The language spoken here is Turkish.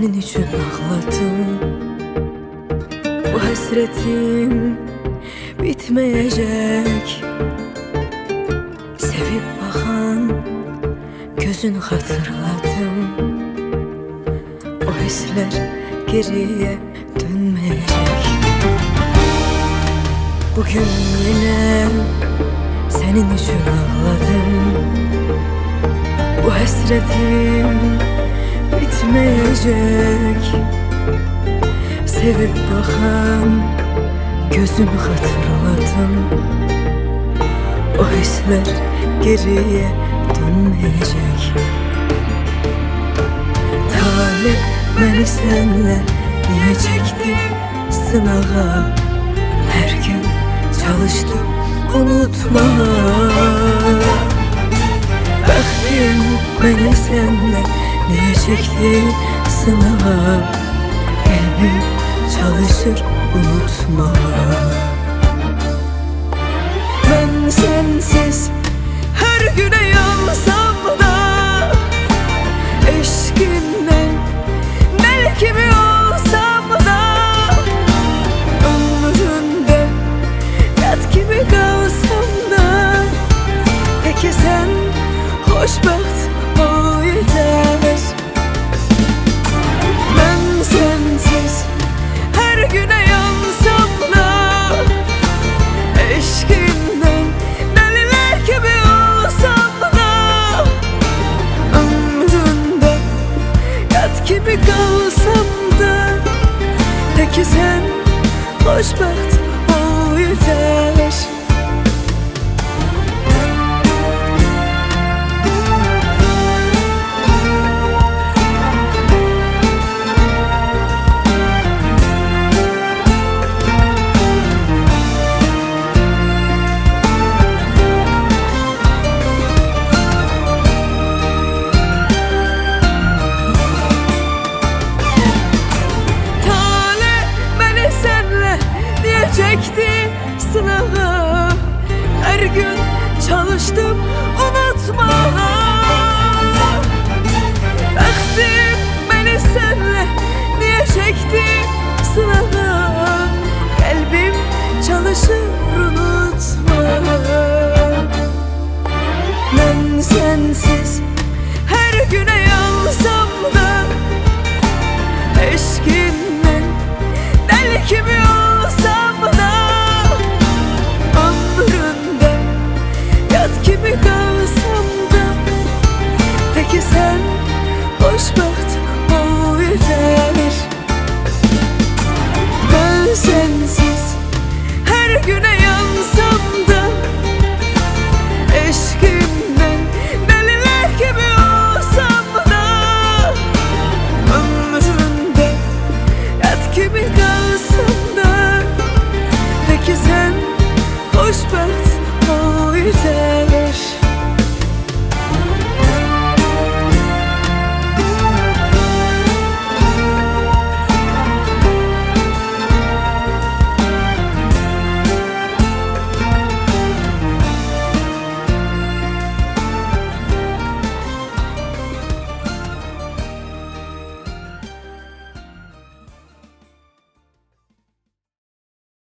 senin için ağladım. Bu hasretim bitmeyecek. Sevip bakan gözün hatırladım. O hisler geriye dönmeyecek. Bugün yine senin için ağladım. Bu hasretim bitmeyecek. Sevip bakan gözünü hatırladım. O hisler geriye dönmeyecek. Talih beni senle niye çekti sınağa? Her gün çalıştım unutmaya. Baktım beni senle niye çekti sınağa? Kalbim çalışır unutmaya. Ben sensiz her güne yansam da, eşkinden melek gibi olsam da, ömründe yat gibi kalsam da, peki sen hoşbaht ol yeter. Ben sensiz her güne yansam da, eşkinden deliler gibi olsam da, ömründe yat gibi kalsam da, peki sen hoşbaht ol yeter. Çekti sınağa, her gün çalıştım unutmaya. Baktım beni senle niye çekti sınağa? Kalbim çalışır unutmaya. Ben sensiz her güne yansam da, eşkinden deli gibi olsam da, ömründe yat gibi kalsam da, peki sen hoşbaht ol yeter. Ben sensiz her güne